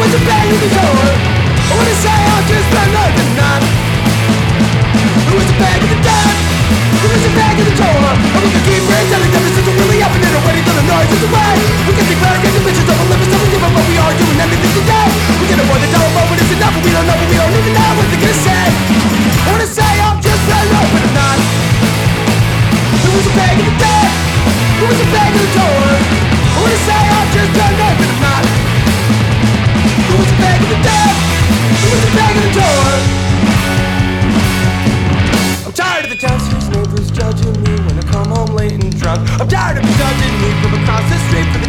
was a bang in the door. I wanna say I've just been like a knot. It was a bang in the door. It was a bang in the door. I'm gonna keep telling them this isn't really happening. I'm waiting till the noise is away. We can think better, get the bitches of a living. So we give up what we are doing anything today. We get avoid the telephone, but it's enough. But we don't know, but we don't even know what they're gonna say. I wanna say I'm just been up, but I'm not. It was a bang in the door. It was a bang in the door. I wanna say I'm just been up, but I'm not. It was a bang in the door. It was a bang in the door. I'm tired of the downstairs neighbors judging me when I come home late and drunk. I'm tired of them judging me from across the street.